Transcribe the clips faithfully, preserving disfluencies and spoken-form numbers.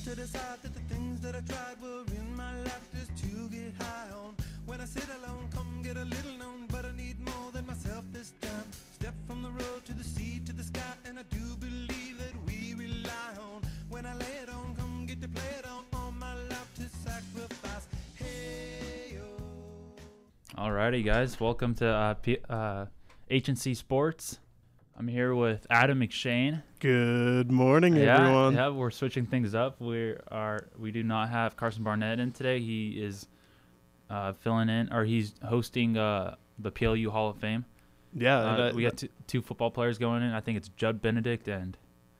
to decide that the things that I tried were in my life just to get high on. When I sit alone, come get a little known, but I need more than myself this time. Step from the road to the sea to the sky, and I do believe that we rely on. When I lay it on, come get to play it on, all my life to sacrifice. Hey, yo. Alrighty, guys, welcome to uh, P- uh, H and C Sports. I'm here with Adam McShane. Good morning, yeah, everyone. Yeah, we're switching things up. We are we do not have Carson Barnett in today. He is uh, filling in, or he's hosting uh, the P L U Hall of Fame. Yeah, uh, that, we got two, two football players going in. I think it's Judd Benedict and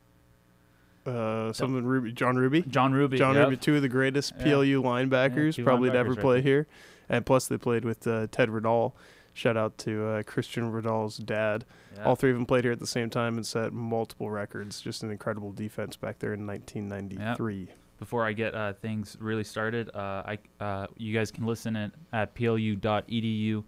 uh, something Ruby, John Ruby. John Ruby. John yep. Ruby, two of the greatest Yeah. P L U linebackers, Yeah, two probably to linebackers ever right play there. here. And plus, they played with uh, Ted Riddall. Shout out to uh, Christian Riddall's dad. Yeah. All three of them played here at the same time and set multiple records. Just an incredible defense back there in nineteen ninety-three. Before I get uh, things really started, uh, I uh, you guys can listen at, at plu.edu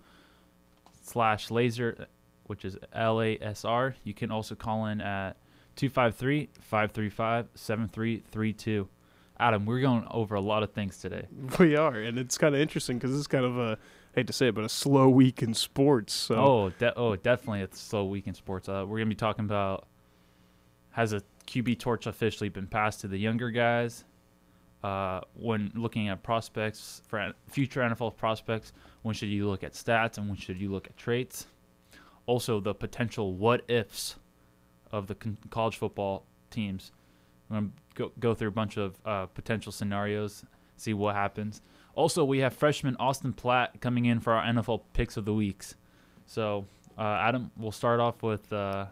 slash laser, which is L A S R. You can also call in at two five three, five three five, seven three three two. Adam, we're going over a lot of things today. We are, and it's kind of interesting because this is kind of a, I hate to say it, but a slow week in sports. So. Oh, de- oh, definitely it's a slow week in sports. Uh, we're going to be talking about, has a Q B torch officially been passed to the younger guys? Uh, when looking at prospects, for an- future N F L prospects, when should you look at stats and when should you look at traits? Also, the potential what-ifs of the con- college football teams. We're going to go, go through a bunch of uh, potential scenarios, see what happens. Also, we have freshman Austin Platt coming in for our N F L picks of the weeks. So, uh, Adam, we'll start off with uh,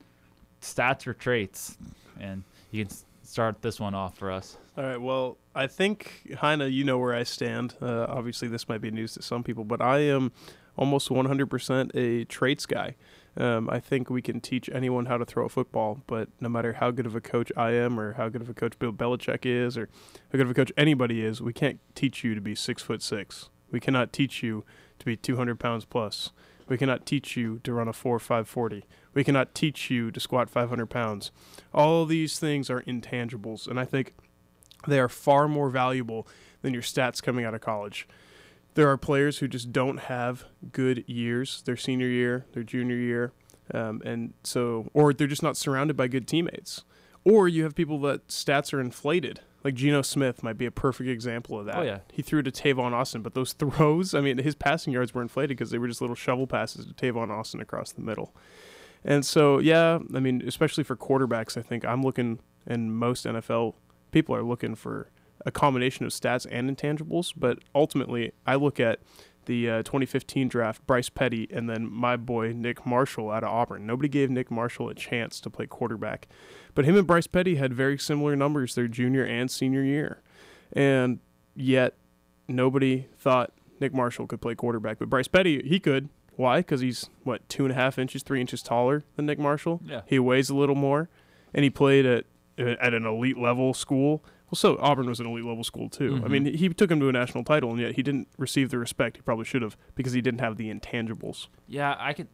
stats or traits, and you can s- start this one off for us. All right, well, I think, Heine, you know where I stand. Uh, obviously, this might be news to some people, but I am almost one hundred percent a traits guy. Um, I think we can teach anyone how to throw a football, but no matter how good of a coach I am or how good of a coach Bill Belichick is or how good of a coach anybody is, we can't teach you to be six foot six. We cannot teach you to be two hundred pounds plus. We cannot teach you to run a four five forty. We cannot teach you to squat five hundred pounds. All these things are intangibles, and I think they are far more valuable than your stats coming out of college. There are players who just don't have good years, their senior year, their junior year, um, and so, or they're just not surrounded by good teammates. Or you have people that stats are inflated. Like Geno Smith might be a perfect example of that. Oh, yeah. He threw to Tavon Austin, but those throws, I mean, his passing yards were inflated because they were just little shovel passes to Tavon Austin across the middle. And so, yeah, I mean, especially for quarterbacks, I think I'm looking, and most N F L people are looking for a combination of stats and intangibles, but ultimately I look at the uh, twenty fifteen draft, Bryce Petty, and then my boy Nick Marshall out of Auburn. Nobody gave Nick Marshall a chance to play quarterback, but him and Bryce Petty had very similar numbers their junior and senior year, and yet nobody thought Nick Marshall could play quarterback, but Bryce Petty, he could. Why? Because he's, what, two and a half inches, three inches taller than Nick Marshall? Yeah. He weighs a little more, and he played at at an elite level school. Well, so Auburn was an elite level school too. Mm-hmm. I mean, he took him to a national title, and yet he didn't receive the respect he probably should have because he didn't have the intangibles. Yeah, I could.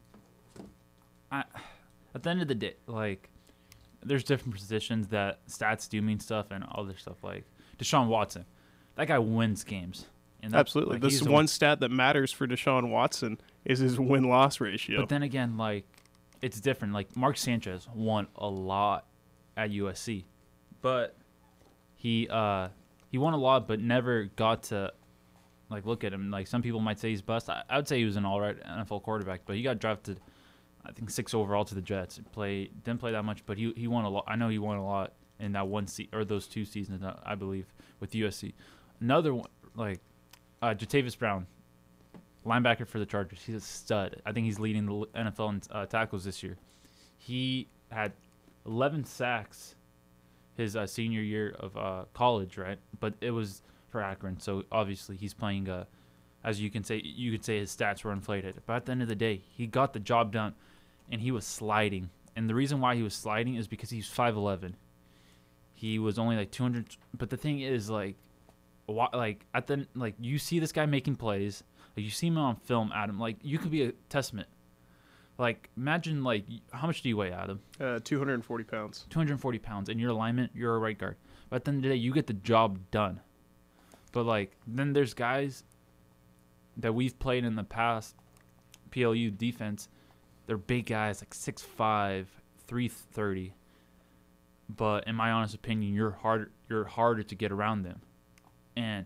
I, at the end of the day, like, there's different positions that stats do mean stuff and other stuff. Like Deshaun Watson, that guy wins games. And that, Absolutely. like, This he's is the one stat that matters for Deshaun Watson is his win-loss ratio. But then again, like, it's different. Like, Mark Sanchez won a lot at U S C, but he uh he won a lot, but never got to, like, look at him. Like, some people might say he's bust. I, I would say he was an all-right N F L quarterback, but he got drafted, I think, six overall to the Jets. Play didn't play that much, but he he won a lot. I know he won a lot in that one se- or those two seasons, uh, I believe, with U S C. Another one, like, uh, Jatavis Brown, linebacker for the Chargers. He's a stud. I think he's leading the N F L in uh, tackles this year. He had eleven sacks his uh, senior year of uh, college, right? But it was for Akron, so obviously he's playing. Uh, as you can say, you could say his stats were inflated. But at the end of the day, he got the job done, and he was sliding. And the reason why he was sliding is because he's five eleven. He was only like two hundred. But the thing is, like, why, like at the like you see this guy making plays. Like, you see him on film, Adam. Like, you could be a testament. Like, imagine, like, how much do you weigh, Adam? Uh, two hundred forty pounds. two hundred forty pounds, and you're a lineman, you're a right guard. But at the end of the day, you get the job done. But, like, then there's guys that we've played in the past, P L U defense. They're big guys, like six five, three thirty. But in my honest opinion, you're harder, you're harder to get around them. And,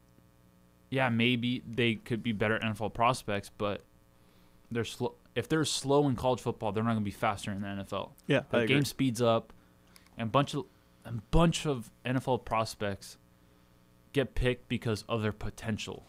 yeah, maybe they could be better N F L prospects, but they're slow. If they're slow in college football, they're not going to be faster in the N F L. Yeah, the I agree. game speeds up, and a bunch of a bunch of N F L prospects get picked because of their potential.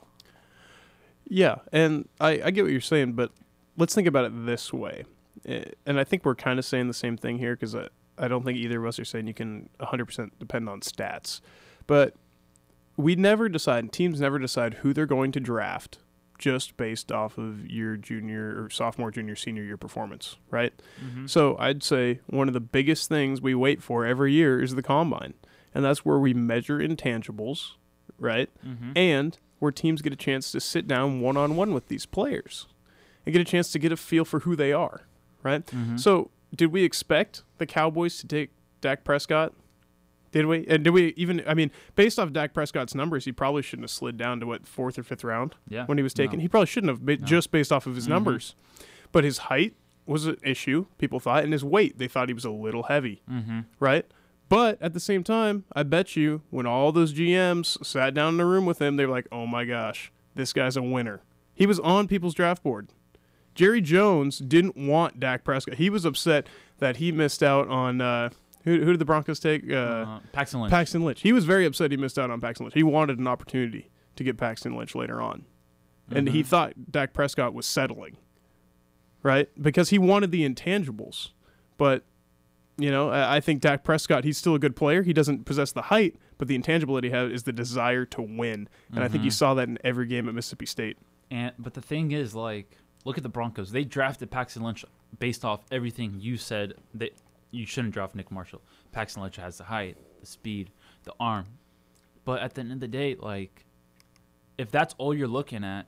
Yeah, and I, I get what you're saying, but let's think about it this way. Eh, And I think we're kind of saying the same thing here because I, I don't think either of us are saying you can one hundred percent depend on stats. But we never decide, teams never decide who they're going to draft just based off of your junior or sophomore, junior, senior year performance, right? Mm-hmm. So I'd say one of the biggest things we wait for every year is the combine. And that's where we measure intangibles, right? Mm-hmm. And where teams get a chance to sit down one-on-one with these players and get a chance to get a feel for who they are, right? Mm-hmm. So did we expect the Cowboys to take Dak Prescott? Did we? And did we even, I mean, based off Dak Prescott's numbers, he probably shouldn't have slid down to, what, fourth or fifth round Yeah. when he was taken. No. He probably shouldn't have, ba- No. just based off of his Mhm. numbers. But his height was an issue, people thought, and his weight, they thought he was a little heavy, Mm-hmm. right? But at the same time, I bet you when all those G Ms sat down in a room with him, they were like, oh my gosh, this guy's a winner. He was on people's draft board. Jerry Jones didn't want Dak Prescott. He was upset that he missed out on uh, who, who did the Broncos take? Uh, Uh, Paxton Lynch. Paxton Lynch. He was very upset he missed out on Paxton Lynch. He wanted an opportunity to get Paxton Lynch later on. And he Mhm. thought Dak Prescott was settling, right? Because he wanted the intangibles. But, you know, I I think Dak Prescott, he's still a good player. He doesn't possess the height, but the intangible that he has is the desire to win. And I think you Mhm. saw that in every game at Mississippi State. And but the thing is, like, look at the Broncos. They drafted Paxton Lynch based off everything you said that you shouldn't draft Nick Marshall. Paxton Lynch has the height, the speed, the arm. But at the end of the day, like, if that's all you're looking at,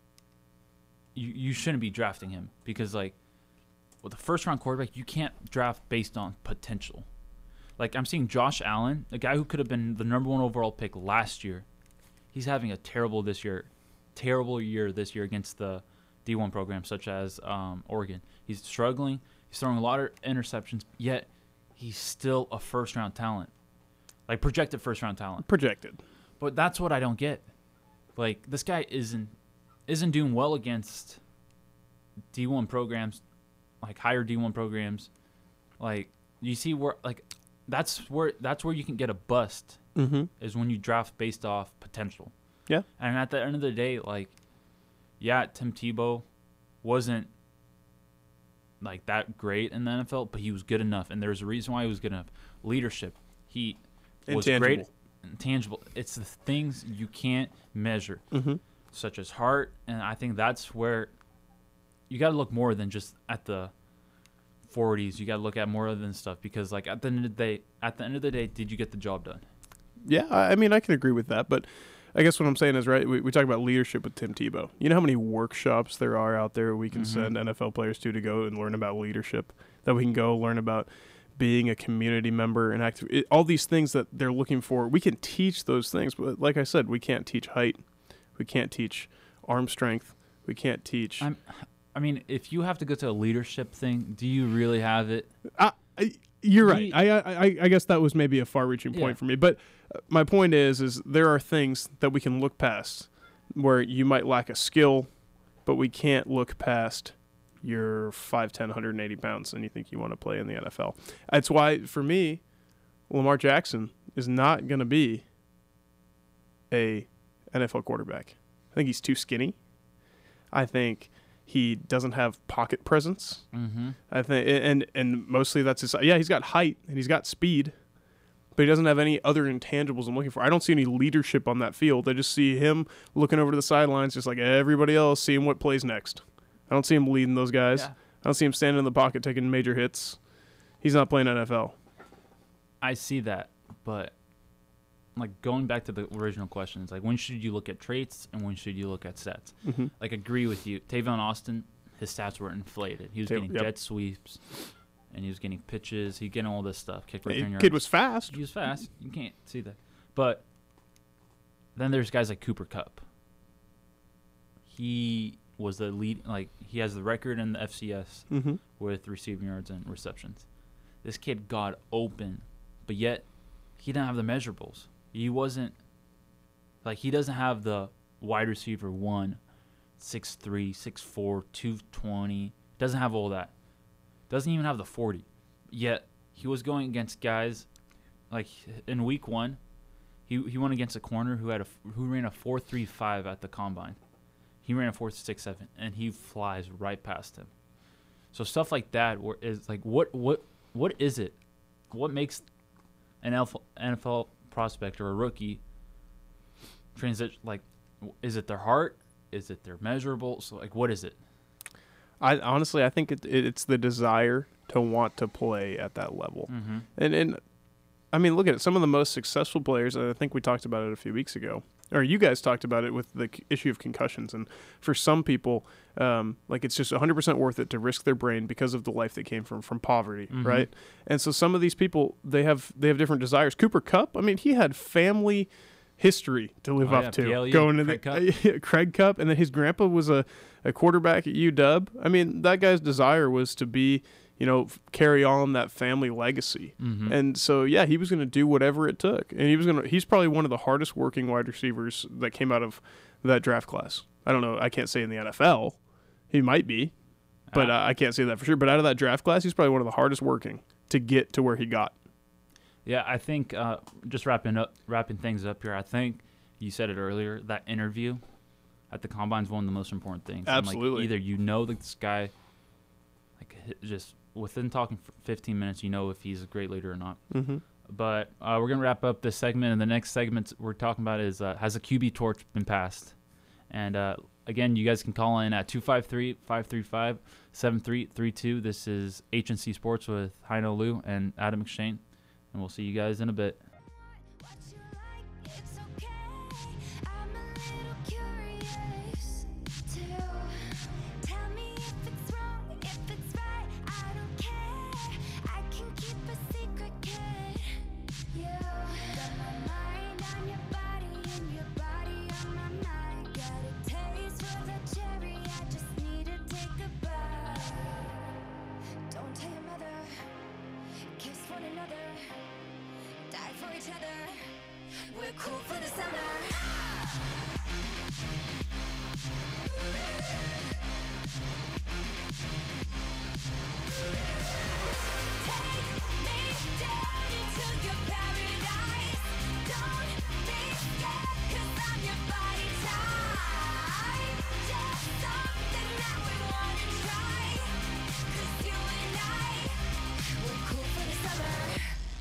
you you shouldn't be drafting him because, like, with a first round quarterback, you can't draft based on potential. Like, I'm seeing Josh Allen, a guy who could have been the number one overall pick last year. He's having a terrible this year, terrible year this year against the D one programs such as um, Oregon. He's struggling. He's throwing a lot of interceptions, yet he's still a first round talent, like projected first round talent. Projected. But that's what I don't get. Like, this guy isn't isn't doing well against D one programs, like higher D one programs. Like, you see where, like, that's where that's where you can get a bust Mm-hmm. is when you draft based off potential. Yeah. And at the end of the day, like, yeah, Tim Tebow wasn't like that great in the N F L, but he was good enough, and there's a reason why he was good enough. Leadership, he was great. Intangible. It's the things you can't measure, Mm-hmm. such as heart, and I think that's where you got to look more than just at the forties. You got to look at more than stuff because, like, at the end of the day, at the end of the day, did you get the job done? Yeah, I I mean, I can agree with that, but I guess what I'm saying is, right, we, we talk about leadership with Tim Tebow. You know how many workshops there are out there we can Mhm. send N F L players to to go and learn about leadership, that we can go learn about being a community member and active, it, all these things that they're looking for. We can teach those things, but like I said, we can't teach height. We can't teach arm strength. We can't teach. I'm, I mean, if you have to go to a leadership thing, do you really have it? I, I, you're right. We- I, I I guess that was maybe a far-reaching point Yeah. for me, but uh, my point is, is there are things that we can look past where you might lack a skill, but we can't look past your five ten, one hundred eighty pounds and you think you want to play in the N F L. That's why, for me, Lamar Jackson is not going to be a N F L quarterback. I think he's too skinny. I think he doesn't have pocket presence. Mm-hmm. I think, and and mostly that's his. Yeah, he's got height and he's got speed, but he doesn't have any other intangibles I'm looking for. I don't see any leadership on that field. I just see him looking over to the sidelines, just like everybody else, seeing what plays next. I don't see him leading those guys. Yeah. I don't see him standing in the pocket taking major hits. He's not playing N F L. I see that, but like going back to the original questions, like when should you look at traits and when should you look at stats? Mm-hmm. Like, agree with you. Tavon Austin, his stats were inflated. He was Ta- getting yep. jet sweeps and he was getting pitches. He getting all this stuff. Kick The return yards. kid was fast. He was fast. You can't see that. But then there's guys like Cooper Kupp. He was the lead. Like he has the record in the F C S Mm-hmm. with receiving yards and receptions. This kid got open, but yet he didn't have the measurables. He wasn't like he doesn't have the wide receiver one, six three, six four, two twenty. Doesn't have all that. Doesn't even have the forty. Yet he was going against guys like in week one. He he went against a corner who had a who ran a four three five at the combine. He ran a four six seven, and he flies right past him. So stuff like that where is like what what what is it? What makes an N F L prospect or a rookie transition? Like, is it their heart? Is it their measurables? So like, what is it? I honestly, I think it, it, it's the desire to want to play at that level, Mm-hmm. and and I mean, look at it. Some of the most successful players. I think we talked about it a few weeks ago, or you guys talked about it with the c- issue of concussions. And for some people, um, like it's just one hundred percent worth it to risk their brain because of the life they came from from poverty, Mhm. right? And so some of these people, they have they have different desires. Cooper Kupp, I mean, he had family history to live Oh, up yeah, to, P L U, going to Craig the uh, Craig Kupp, and then his grandpa was a, a quarterback at U W. I mean, that guy's desire was to be, you know, f- carry on that family legacy. Mm-hmm. And so, yeah, he was going to do whatever it took. And he was going to, he's probably one of the hardest working wide receivers that came out of that draft class. I don't know. I can't say in the N F L. He might be, but Ah. uh, I can't say that for sure. But out of that draft class, he's probably one of the hardest working to get to where he got. Yeah, I think uh, just wrapping up, wrapping things up here. I think you said it earlier. That interview at the combine is one of the most important things. And, like, Absolutely. either you know that this guy, like h- just within talking for fifteen minutes, you know if he's a great leader or not. Mm-hmm. But uh, we're gonna wrap up this segment, and the next segment we're talking about is uh, has a Q B torch been passed? And uh, again, you guys can call in at two five three, five three five, seven three three two. This is H N C Sports with Heino Liu and Adam McShane, and we'll see you guys in a bit. What you like, it's okay. I'm a little curious too. Tell me if it's wrong, if it's right. I don't care. I can keep a secret, kid. You got my mind on your body and your body on my mind. Got a taste for the cherry. I just need to take a bite. Don't tell your mother. Kiss one another. Die for each other. We're cool for the summer. Take me down into your paradise. Don't be scared, 'cause I'm your body type. Just something that we wanna try. 'Cause you and I, we're cool for the summer.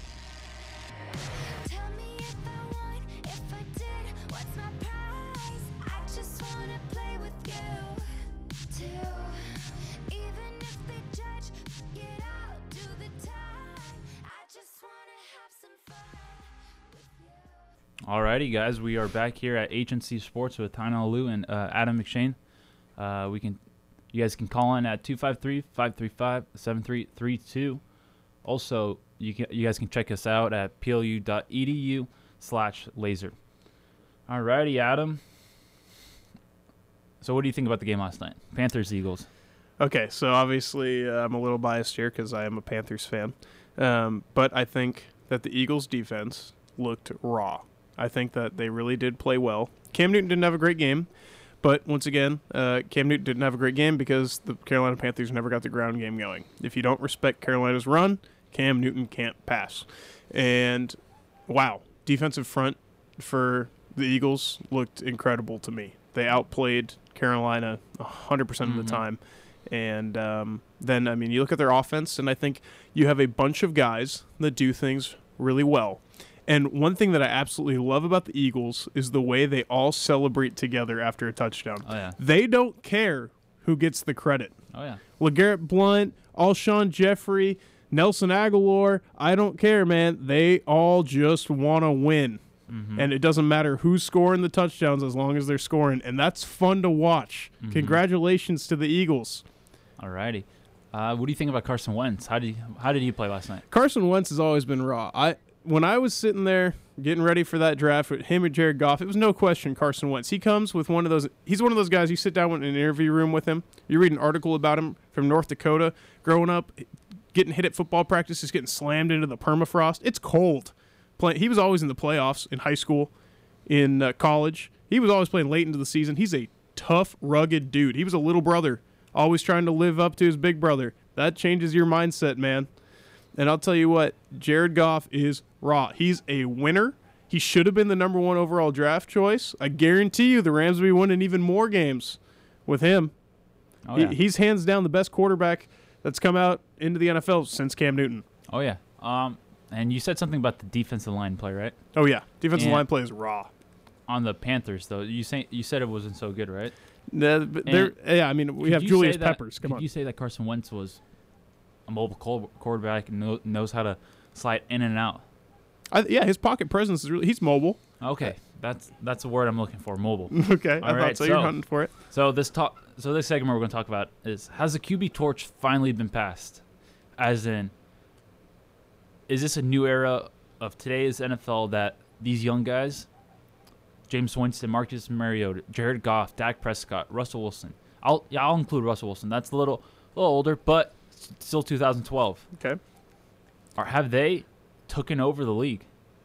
Tell me if I won, if I did, what's my prize? I just wanna play with you, too. Even if they judge, get out, do the time. I just wanna have some fun with you. Alrighty, guys, we are back here at H N C Sports with Heino Liu and uh, Adam McShane. Uh, we can, you guys can call in at two five three, five three five, seven three three two. Also, you can, you guys can check us out at p l u dot e d u slash laser. Alrighty, Adam. So what do you think about the game last night? Panthers, Eagles. Okay, so obviously uh, I'm a little biased here because I am a Panthers fan. Um, but I think that the Eagles' defense looked raw. I think that they really did play well. Cam Newton didn't have a great game. But once again, uh, Cam Newton didn't have a great game because the Carolina Panthers never got the ground game going. If you don't respect Carolina's run, Cam Newton can't pass. And, wow, defensive front for the Eagles looked incredible to me. They outplayed Carolina one hundred percent of the Mhm. time. And um, then, I mean, you look at their offense, and I think you have a bunch of guys that do things really well. And one thing that I absolutely love about the Eagles is the way they all celebrate together after a touchdown. Oh, yeah. They don't care who gets the credit. Oh, yeah. LeGarrette Blount, Alshon Jeffrey, Nelson Aguilar, I don't care, man. They all just want to win. Mhm. And it doesn't matter who's scoring the touchdowns as long as they're scoring. And that's fun to watch. Mhm. Congratulations to the Eagles. Alrighty. Uh, what do you think about Carson Wentz? How did he, how did he play last night? Carson Wentz has always been raw. I when I was sitting there getting ready for that draft with him and Jared Goff, it was no question Carson Wentz. He comes with one of those. He's one of those guys. You sit down in an interview room with him. You read an article about him from North Dakota, growing up, getting hit at football practices, getting slammed into the permafrost. It's cold. Play, he was always in the playoffs in high school, in uh, college. He was always playing late into the season. He's a tough, rugged dude. He was a little brother, always trying to live up to his big brother. That changes your mindset, man. And I'll tell you what, Jared Goff is raw. He's a winner. He should have been the number one overall draft choice. I guarantee you the Rams will be winning even more games with him. Oh, he, yeah. he's hands down the best quarterback that's come out into the N F L since Cam Newton. Oh, yeah. Um, and you said something about the defensive line play, right? Oh, yeah. Defensive Yeah. line play is raw. On the Panthers, though, you say you said it wasn't so good, right? No, but they're- yeah, I mean, we Could have you Julius say that- Peppers. Come could on. you say that Carson Wentz was a mobile quar- quarterback and know, knows how to slide in and out? I, yeah, his pocket presence is really – he's mobile. Okay, that's that's the word I'm looking for, mobile. Okay, I All thought right, so. You're so- hunting for it. So this talk, so this segment we're going to talk about is: has the Q B torch finally been passed? As in, is this a new era of today's N F L that these young guys, James Winston, Marcus Mariota, Jared Goff, Dak Prescott, Russell Wilson? I'll yeah, I'll include Russell Wilson. That's a little little older, but s- still two thousand twelve. Okay. Or have they taken over the league?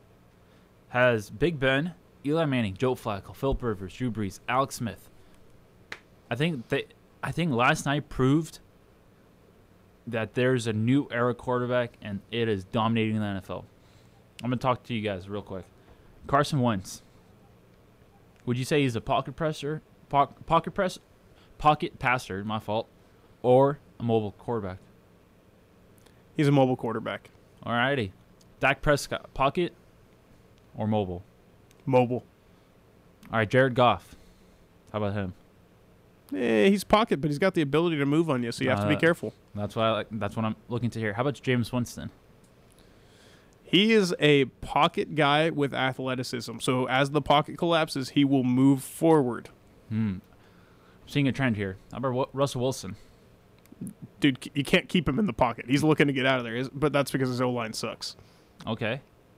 Has Big Ben, Eli Manning, Joe Flacco, Philip Rivers, Drew Brees, Alex Smith? I think they. I think last night proved that there's a new era quarterback, and it is dominating the N F L. I'm gonna talk to you guys real quick. Carson Wentz. Would you say he's a pocket presser, po- pocket press, pocket passer? My fault, or a mobile quarterback? He's a mobile quarterback. Alrighty, Dak Prescott, pocket or mobile? Mobile. All right, Jared Goff. How about him? Eh, he's pocket, but he's got the ability to move on you, so you have to be Uh, careful. That's what I like. That's what I'm looking to hear. How about James Winston? He is a pocket guy with athleticism. So as the pocket collapses, he will move forward. Hmm. Seeing a trend here. How about Wa- Russell Wilson? Dude, c- you can't keep him in the pocket. He's looking to get out of there, His- but that's because his O-line sucks. Okay.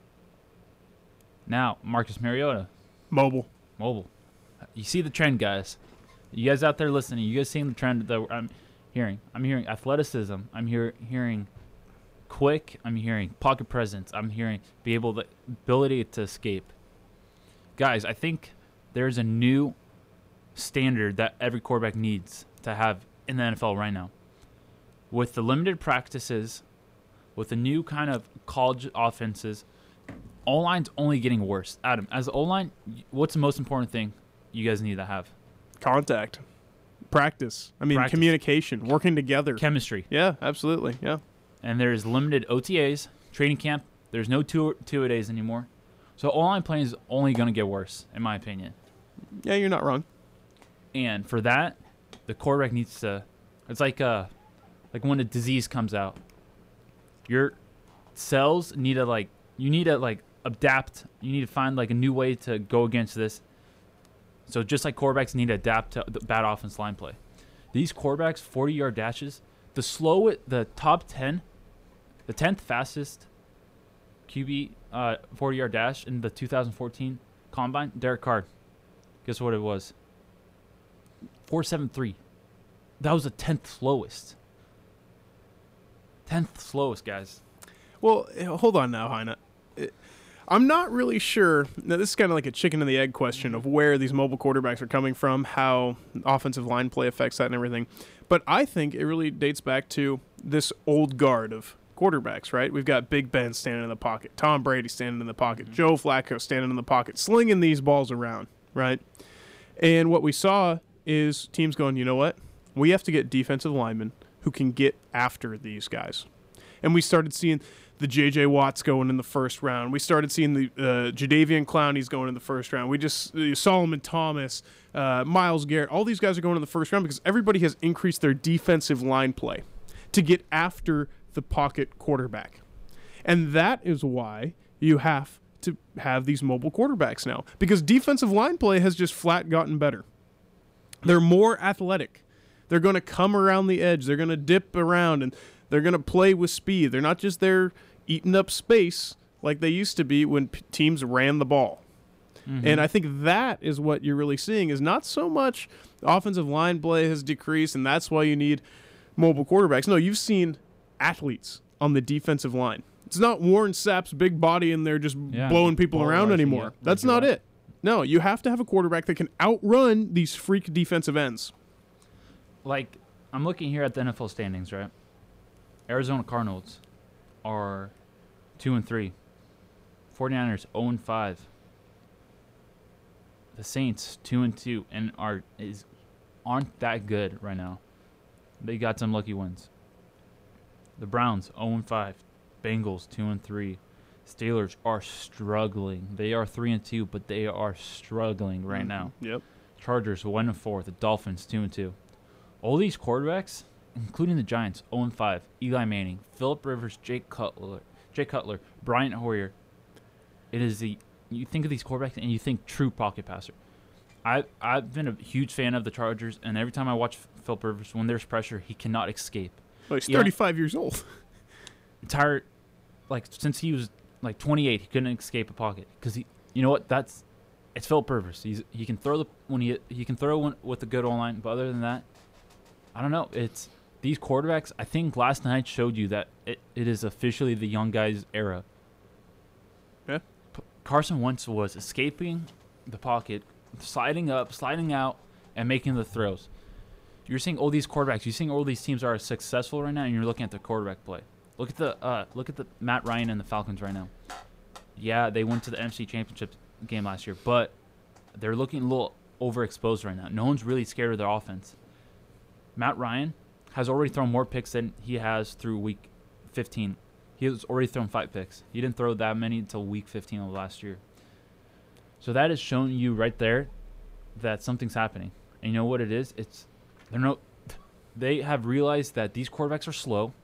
Now Marcus Mariota, Mobile. mobile. You see the trend, guys. You guys out there listening, you guys seeing the trend that I'm hearing? I'm hearing athleticism. I'm hear, hearing quick. I'm hearing pocket presence. I'm hearing be able the ability to escape. Guys, I think there's a new standard that every quarterback needs to have in the N F L right now. With the limited practices, with the new kind of college offenses, O-line's only getting worse. Adam, as O-line, what's the most important thing you guys need to have? Contact. Practice. I mean, Practice. communication. Working together. Chemistry. Yeah, absolutely. Yeah. And there's limited O T As, training camp. There's no two two a days anymore. So O-line playing is only going to get worse, in my opinion. Yeah, you're not wrong. And for that, the quarterback needs to. It's like uh, like when a disease comes out. Your cells need to like you need to like adapt. You need to find like a new way to go against this. So just like quarterbacks need to adapt to the bad offense line play. These quarterbacks, forty-yard dashes, the slow the top ten, the tenth fastest Q B uh, forty-yard dash in the two thousand fourteen Combine, Derek Carr. Guess what it was? four seventy-three. That was the tenth slowest. tenth slowest, guys. Well, eh, hold on now, Heine. Eh, I'm not really sure. Now, this is kind of like a chicken and the egg question of where these mobile quarterbacks are coming from, how offensive line play affects that and everything. But I think it really dates back to this old guard of quarterbacks, right? We've got Big Ben standing in the pocket, Tom Brady standing in the pocket, Joe Flacco standing in the pocket, slinging these balls around, right? And what we saw is teams going, you know what? We have to get defensive linemen who can get after these guys. And we started seeing the J J Watts going in the first round. We started seeing the uh, Jadeveon Clowney's going in the first round. We just uh, Solomon Thomas, uh, Myles Garrett, all these guys are going in the first round because everybody has increased their defensive line play to get after the pocket quarterback. And that is why you have to have these mobile quarterbacks now, because defensive line play has just flat gotten better. They're more athletic. They're going to come around the edge. They're going to dip around, and they're going to play with speed. They're not just there eating up space like they used to be when p- teams ran the ball. Mm-hmm. And I think that is what you're really seeing is not so much offensive line play has decreased, and that's why you need mobile quarterbacks. No, you've seen athletes on the defensive line. It's not Warren Sapp's big body in there just Yeah, blowing people ball around rushing, anymore. yeah, That's like not you're it. No, you have to have a quarterback that can outrun these freak defensive ends. Like, I'm looking here at the N F L standings, right? Arizona Cardinals are two and three. 49ers oh and five. The Saints two and two and are is aren't that good right now. They got some lucky wins. The Browns oh and five. Bengals two and three. Steelers are struggling. They are three and two, but they are struggling right now. Yep. Chargers one and four. The Dolphins two and two. All these quarterbacks, including the Giants, oh and five. Eli Manning, Phillip Rivers, Jake Cutler, Jake Cutler, Bryant Hoyer. It is the you think of these quarterbacks and you think true pocket passer. I I've been a huge fan of the Chargers, and every time I watch Phillip Rivers, when there's pressure, he cannot escape. Well, he's Yeah. thirty-five years old. Entire, like since he was like twenty-eight, he couldn't escape a pocket because he. You know what? That's it's Phillip Rivers. He's he can throw the when he he can throw one with a good O line, but other than that, I don't know. It's these quarterbacks. I think last night showed you that it, it is officially the young guys era. Yeah. P- Carson Wentz was escaping the pocket, sliding up, sliding out, and making the throws. You're seeing all these quarterbacks. You're seeing all these teams are successful right now, and you're looking at the quarterback play. Look at the uh, look at the Matt Ryan and the Falcons right now. Yeah, they went to the N F C Championship game last year, but they're looking a little overexposed right now. No one's really scared of their offense. Matt Ryan has already thrown more picks than he has through week fifteen. He has already thrown five picks. He didn't throw that many until week fifteen of last year. So that is showing you right there that something's happening. And you know what it is? It's they're no, they have realized that these quarterbacks are slow,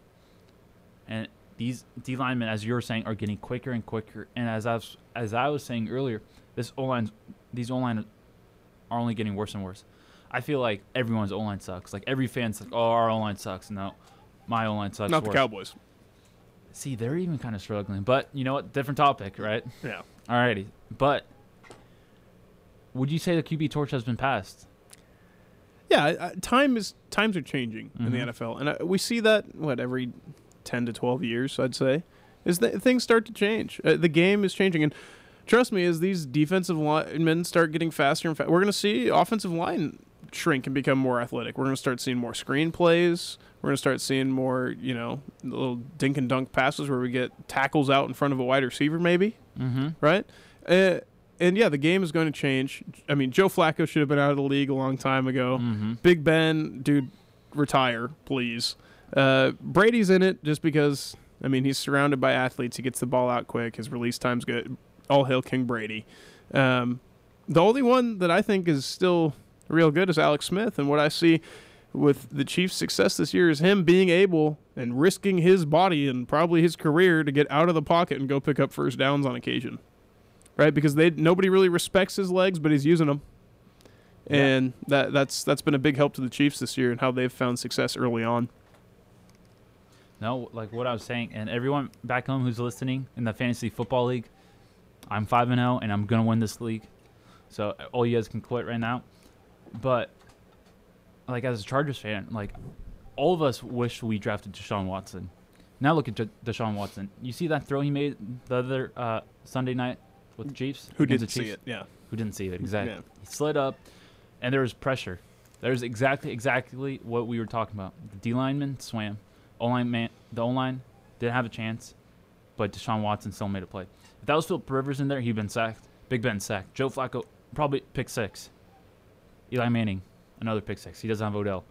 and these D linemen, as you were saying, are getting quicker and quicker. And as I was, as I was saying earlier, this O line, these O line are only getting worse and worse. I feel like everyone's O line sucks. Like every fan's like, "Oh, our O line sucks." No, my O line sucks. Not the worse. Cowboys. See, they're even kind of struggling. But you know what? Different topic, right? Yeah. Alrighty. But would you say the Q B torch has been passed? Yeah, uh, time is times are changing in the Mhm. N F L, and uh, we see that what every ten to twelve years, I'd say, is that things start to change. Uh, the game is changing, and trust me, as these defensive linemen start getting faster and faster, we're going to see offensive line shrink and become more athletic. We're going to start seeing more screen plays. We're going to start seeing more, you know, little dink and dunk passes where we get tackles out in front of a wide receiver, maybe, Mm-hmm. right? Uh, and yeah, the game is going to change. I mean, Joe Flacco should have been out of the league a long time ago. Mm-hmm. Big Ben, dude, retire, please. Uh, Brady's in it just because, I mean, he's surrounded by athletes. He gets the ball out quick. His release time's good. All hail King Brady. Um, the only one that I think is still real good is Alex Smith. And what I see with the Chiefs' success this year is him being able and risking his body and probably his career to get out of the pocket and go pick up first downs on occasion. Right? Because they nobody really respects his legs, but he's using them. Yeah. And that that's that's been a big help to the Chiefs this year and how they've found success early on. No, like what I was saying, and everyone back home who's listening in the fantasy football league, I'm five and zero, and I'm gonna win this league. So all you guys can quit right now. But like as a Chargers fan, like all of us wish we drafted Deshaun Watson. Now look at J- Deshaun Watson. You see that throw he made the other uh, Sunday night with the Chiefs? Who against didn't the see Chiefs? it? Yeah. Who didn't see it? Exactly. Yeah. He slid up, and there was pressure. There's exactly exactly what we were talking about. The D lineman swam. O-line man, the O-line didn't have a chance, but Deshaun Watson still made a play. If that was Phillip Rivers in there, he'd been sacked. Big Ben sacked. Joe Flacco probably pick six. Eli Manning, another pick six. He doesn't have Odell.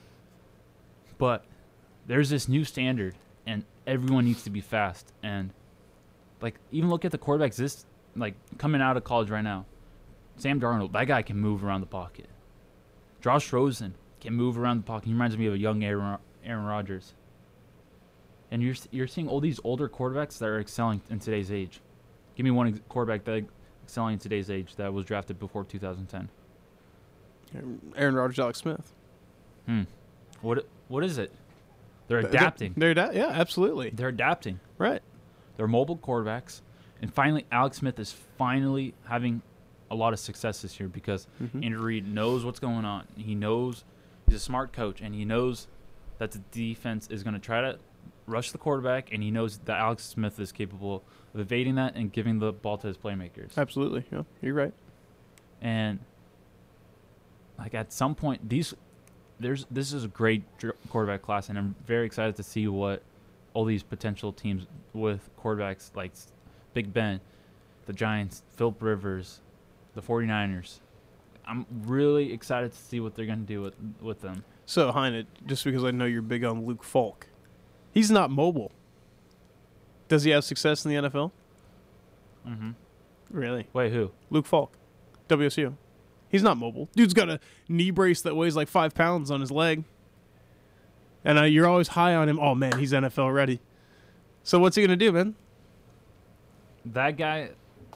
But there's this new standard, and everyone needs to be fast. And like even look at the quarterbacks this like coming out of college right now. Sam Darnold, that guy can move around the pocket. Josh Rosen can move around the pocket. He reminds me of a young Aaron, Aaron Rodgers. And you're you're seeing all these older quarterbacks that are excelling in today's age. Give me one ex- quarterback that excelling in today's age that was drafted before two thousand ten. Aaron Rodgers, Alex Smith. Hmm. What what is it? They're They're- adapting. They're, da- yeah, absolutely. They're adapting. Right. They're mobile quarterbacks. And finally, Alex Smith is finally having a lot of success this year because Mhm. Andy Reid knows what's going on. He knows he's a smart coach, and he knows that the defense is going to try to rush the quarterback, and he knows that Alex Smith is capable of evading that and giving the ball to his playmakers. Absolutely. Yeah, you're right. And like at some point, these there's this is a great dr- quarterback class, and I'm very excited to see what all these potential teams with quarterbacks like s- Big Ben, the Giants, Philip Rivers, the 49ers. I'm really excited to see what they're going to do with with them. So, Heine, just because I know you're big on Luke Falk, he's not mobile. Does he have success in the N F L? Mm-hmm. Really? Wait, who? Luke Falk, W S U. He's not mobile. Dude's got a knee brace that weighs like five pounds on his leg. And uh, you're always high on him. Oh, man, he's N F L ready. So what's he going to do, man? That guy,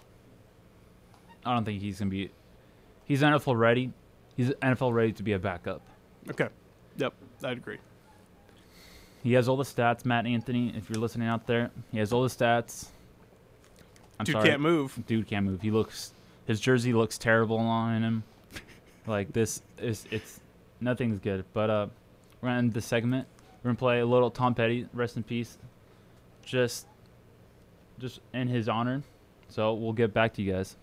I don't think he's going to be. He's N F L ready. He's N F L ready to be a backup. Okay. Yep, I'd agree. He has all the stats, Matt Anthony. If you're listening out there, he has all the stats. I'm Dude sorry. can't move. Dude can't move. He looks. His jersey looks terrible on him. Like this is it's nothing's good. But uh, we're gonna end this segment. We're gonna play a little Tom Petty, rest in peace. Just, just in his honor. So we'll get back to you guys.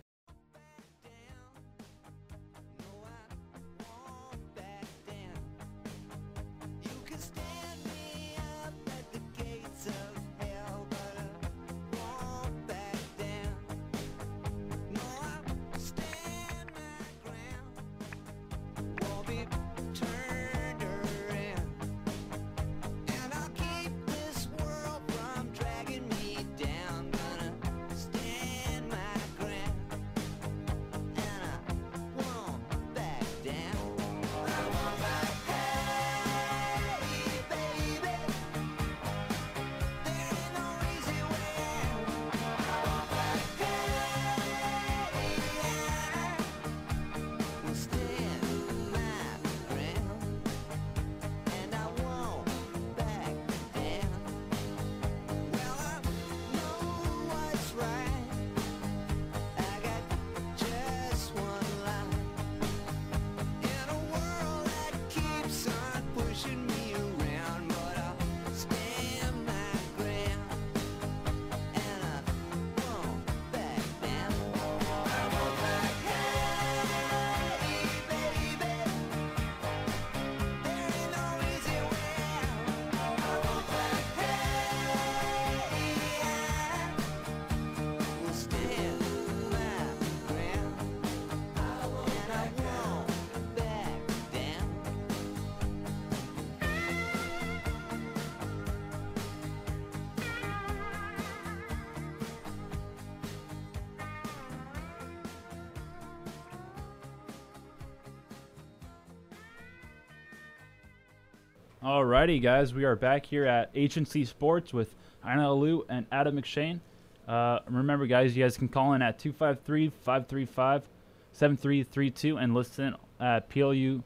Alrighty, guys, we are back here at H and C Sports with Aina Alou and Adam McShane. Uh, remember, guys, you guys can call in at two five three, five three five, seven three three two and listen at plu.edu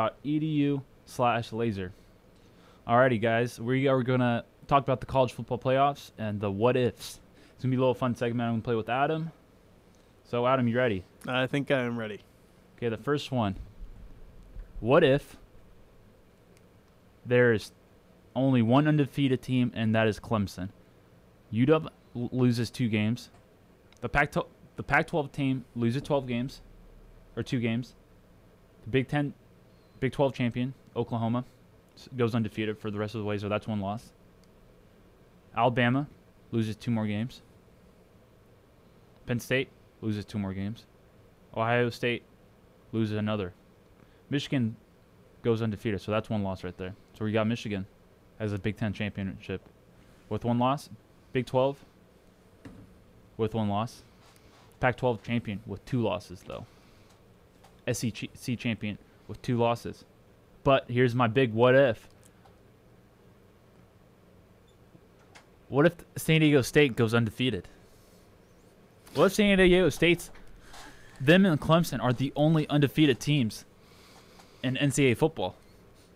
slash laser. Alrighty, guys, we are going to talk about the college football playoffs and the what ifs. It's going to be a little fun segment I'm going to play with Adam. So, Adam, you ready? I think I am ready. Okay, the first one. What if there's only one undefeated team, and that is Clemson? U W l- loses two games. The Pac the Pac twelve team loses twelve games, or two games. The Big Ten, Big twelve champion, Oklahoma, s- goes undefeated for the rest of the way, so that's one loss. Alabama loses two more games. Penn State loses two more games. Ohio State loses another. Michigan goes undefeated, so that's one loss right there. So we got Michigan as a Big Ten championship with one loss. Big twelve with one loss. Pac twelve champion with two losses, though. S E C champion with two losses. But here's my big what if. What if San Diego State goes undefeated? What if San Diego State's, them and Clemson are the only undefeated teams in N C double A football?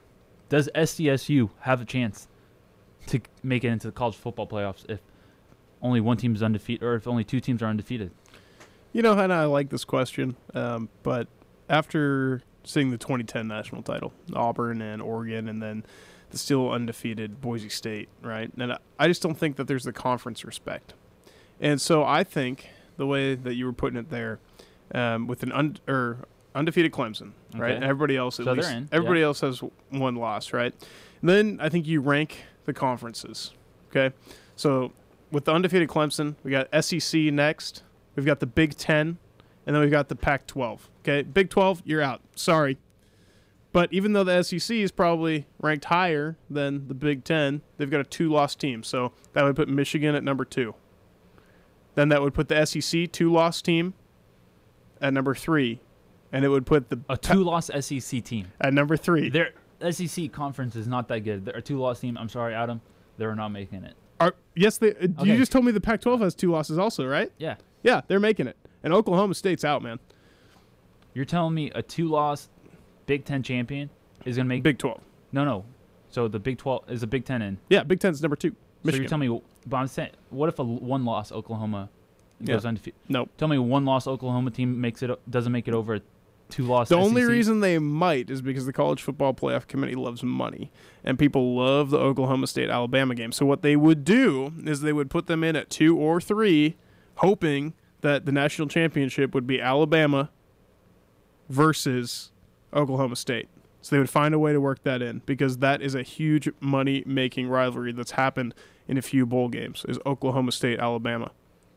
Does S D S U have a chance to make it into the college football playoffs if only one team is undefeated, or if only two teams are undefeated? You know, Hannah, I like this question, um, but after seeing the twenty ten national title, Auburn and Oregon, and then the still undefeated Boise State, right? And I- I just don't think that there's the conference respect. And so I think the way that you were putting it there, um, with an un- or undefeated Clemson, right? Okay. And everybody else, at So they're least, in, everybody yeah. else has one loss, right? And then I think you rank the conferences, okay? So with the undefeated Clemson, we got S E C next. We've got the Big Ten, and then we've got the Pac twelve. Okay, Big twelve, you're out. Sorry. But even though the S E C is probably ranked higher than the Big Ten, they've got a two-loss team. So that would put Michigan at number two. Then that would put the S E C two-loss team at number three. And it would put the A two-loss S E C team. at number three. Their S E C conference is not that good. They're a two-loss team. I'm sorry, Adam. They're not making it. Are, yes, they, uh, you Okay. just told me the Pac twelve has two losses also, right? Yeah. Yeah, they're making it. And Oklahoma State's out, man. You're telling me a two-loss Big Ten champion is going to make... Big twelve. No, no. So the Big twelve is the Big Ten in. Yeah, Big Ten's number two. So Michigan. you're telling me... But I'm saying, what if a l- one-loss Oklahoma goes Yeah. undefeated? Nope. Tell me one loss Oklahoma team makes it doesn't make it over a two loss. The only reason they might is because the College Football Playoff Committee loves money, and people love the Oklahoma State-Alabama game. So what they would do is they would put them in at two or three, hoping that the national championship would be Alabama versus Oklahoma State. So they would find a way to work that in, because that is a huge money-making rivalry that's happened in a few bowl games, is Oklahoma State-Alabama.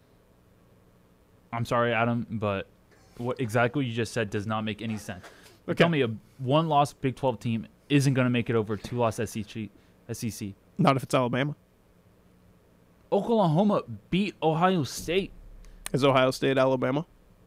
I'm sorry, Adam, but what exactly what you just said does not make any sense. You Okay. Tell me a one loss Big twelve team isn't going to make it over a two loss S E C. S E C. Not if it's Alabama. Oklahoma beat Ohio State. Is Ohio State-Alabama?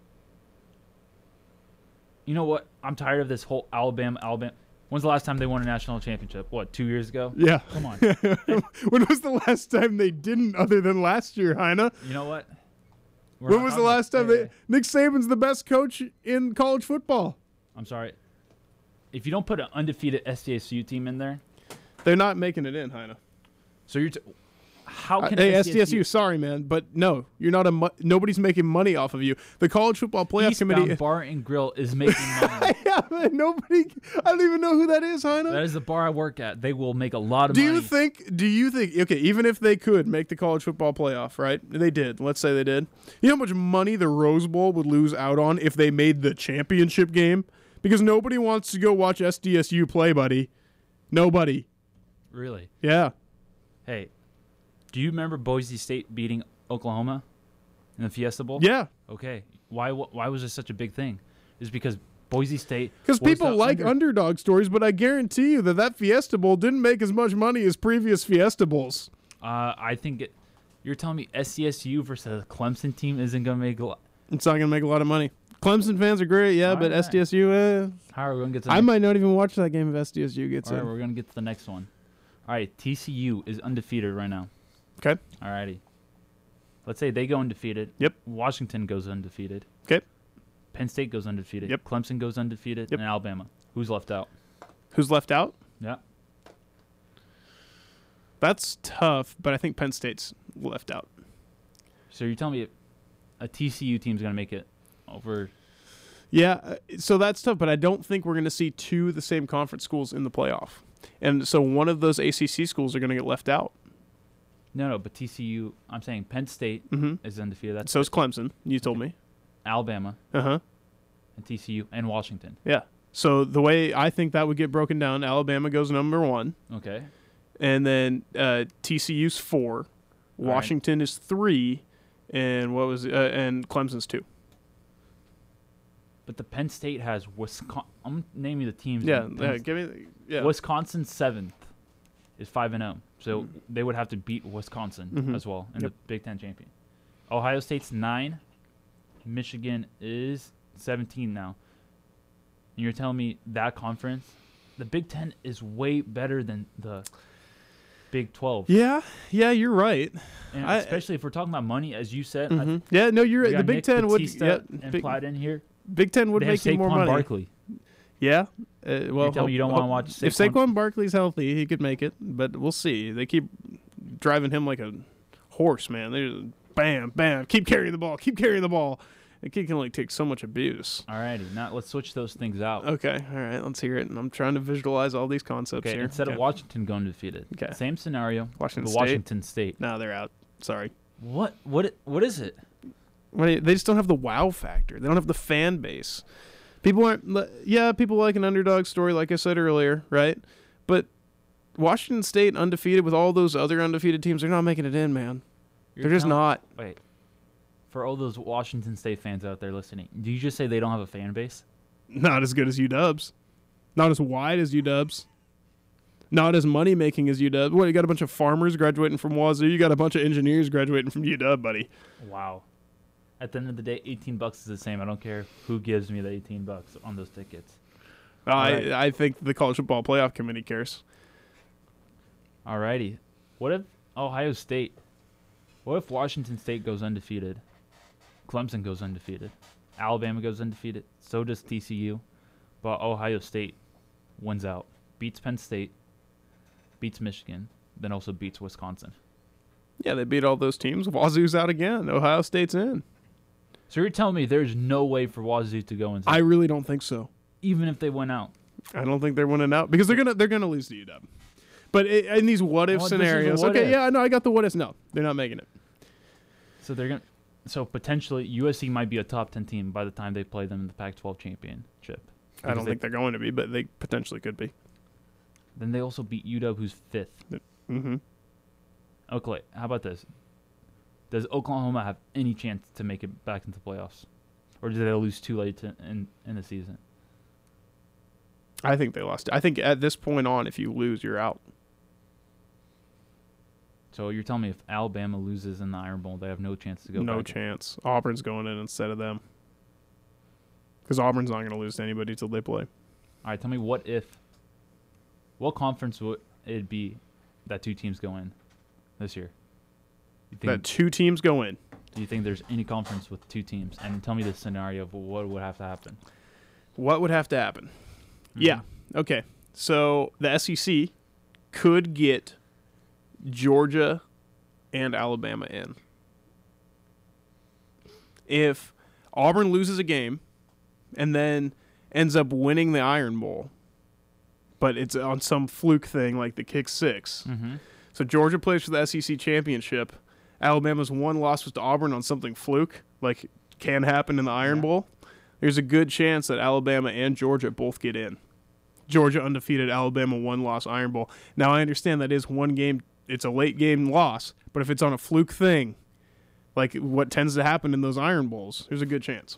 You know what? I'm tired of this whole Alabama, Alabama. When's the last time they won a national championship? What, two years ago? Yeah. Come on. When was the last time they didn't, other than last year, Heina? You know what? We're When not was the talking- last time Hey, they? hey, Nick Saban's the best coach in college football. I'm sorry. If you don't put an undefeated S D S U team in there, They're not making it in, Heina. so you're. T- how Uh, can hey, S S D S U, sorry, man, but no, you're not a. Mo- nobody's making money off of you. The College Football Playoff Eastbound Committee. Bar and Grill is making money. Yeah, man, nobody. I don't even know who that is, Heina. That is the bar I work at. They will make a lot of Do money. you think? Do you think? Okay, even if they could make the college football playoff, right? They did. Let's say they did. You know how much money the Rose Bowl would lose out on if they made the championship game? Because nobody wants to go watch S D S U play, buddy. Nobody. Really? Yeah. Hey, do you remember Boise State beating Oklahoma in the Fiesta Bowl? Yeah. Okay. Why? wh- Why was this such a big thing? It's because Boise State. Because was people the like under- underdog stories, but I guarantee you that that Fiesta Bowl didn't make as much money as previous Fiesta Bowls. Uh, I think it. You're telling me S C S U versus a Clemson team isn't gonna make a lot. It's not going to make a lot of money. Clemson fans are great, yeah, but Alright. S D S U, eh. How are we gonna get to? The I next- might not even watch that game if S D S U gets All right, in. we're gonna get to the next one. All right, T C U is undefeated right now. Okay. All righty. Let's say they go undefeated. Yep. Washington goes undefeated. Okay. Penn State goes undefeated. Yep. Clemson goes undefeated. Yep. And Alabama. Who's left out? Who's left out? Yeah. That's tough, but I think Penn State's left out. So you're telling me a T C U team's gonna make it over? Yeah, uh, so that's tough, but I don't think we're going to see two of the same conference schools in the playoff. And so one of those A C C schools are going to get left out. No, no, but T C U. I'm saying Penn State Mm-hmm. is undefeated. That's So is Clemson, you told me. Alabama Uh-huh. and T C U and Washington. Yeah. So the way I think that would get broken down, Alabama goes number one, Okay. and then uh, T C U's four, right. Washington is three, and what was it? Uh, and Clemson's two. But the Penn State has Wisconsin. I'm naming the teams. Yeah, in yeah, Penn- give me. The, yeah. Wisconsin seventh is five and zero, so they would have to beat Wisconsin Mhm. as well in Yep. the Big Ten champion. Ohio State's nine. Michigan is seventeen now. And you're telling me that conference, the Big Ten is way better than the Big twelve. Yeah, yeah, you're right. And I- especially if we're talking about money, as you said. I th- Mhm. Yeah, no, you're we right. got The Big Nick Ten would. Batista Yeah, and Big, Platt in here. Big Ten would They have make you more Saquon money. Barkley. Yeah, Uh, well, tell me you don't hope- wanna watch If Saquon- Saquon Barkley's healthy, he could make it, but we'll see. They keep driving him like a horse, man. They just bam, bam, keep carrying the ball, keep carrying the ball. The kid can only take so much abuse. Alrighty, now let's switch those things out. Okay, all right, let's hear it. And I'm trying to visualize all these concepts Okay, here. instead okay. of Washington going undefeated, Okay. same scenario. Washington but State? Washington State. No, they're out. Sorry. What? What? What is it? What do you- They just don't have the wow factor. They don't have the fan base. People aren't. li- Yeah, people like an underdog story, like I said earlier, right? But Washington State undefeated with all those other undefeated teams, they're not making it in, man. You're they're just telling- not. Wait. For all those Washington State fans out there listening, do you just say they don't have a fan base? Not as good as U Dubs. Not as wide as U Dubs. Not as money making as U Dubs. What, you got a bunch of farmers graduating from Wazoo? You got a bunch of engineers graduating from U W, buddy. Wow. At the end of the day, eighteen bucks is the same. I don't care who gives me the eighteen bucks on those tickets. I right. I think the College Football Playoff Committee cares. Alrighty. What if Ohio State? What if Washington State goes undefeated? Clemson goes undefeated. Alabama goes undefeated. So does T C U. But Ohio State wins out. Beats Penn State. Beats Michigan. Then also beats Wisconsin. Yeah, they beat all those teams. Wazoo's out again. Ohio State's in. So you're telling me there's no way for Wazoo to go into I really don't think so. even if they went out? I don't think they're winning out because they're gonna they're gonna lose to U W. But i in these what if Oh, this is a scenarios, what okay, if. yeah, no, I got the what ifs. No, they're not making it. So they're gonna. So potentially U S C might be a top ten team by the time they play them in the Pac twelve championship. I don't Because they- think they're going to be, but they potentially could be. Then they also beat U W, who's fifth. Mm-hmm. Okay, how about this? Does Oklahoma have any chance to make it back into playoffs, or did they lose too late to, in in the season? I think they lost. I think at this point on, if you lose, you're out. So you're telling me if Alabama loses in the Iron Bowl, they have no chance to go No back? chance. Auburn's going in instead of them. Because Auburn's not going to lose to anybody till they play. All right, tell me what if, what conference would it be that two teams go in this year? You think, That two teams go in. do you think there's any conference with two teams? And tell me the scenario of what would have to happen. What would have to happen? Mhm. Yeah. Okay. So the S E C could get Georgia and Alabama in. If Auburn loses a game and then ends up winning the Iron Bowl, but it's on some fluke thing like the kick six. Mm-hmm. So Georgia plays for the S E C championship. Alabama's one loss was to Auburn on something fluke, like can happen in the Iron Yeah. Bowl. There's a good chance that Alabama and Georgia both get in. Georgia undefeated, Alabama one loss Iron Bowl. Now I understand that is one game, it's a late game loss, but if it's on a fluke thing, like what tends to happen in those Iron Bowls, there's a good chance.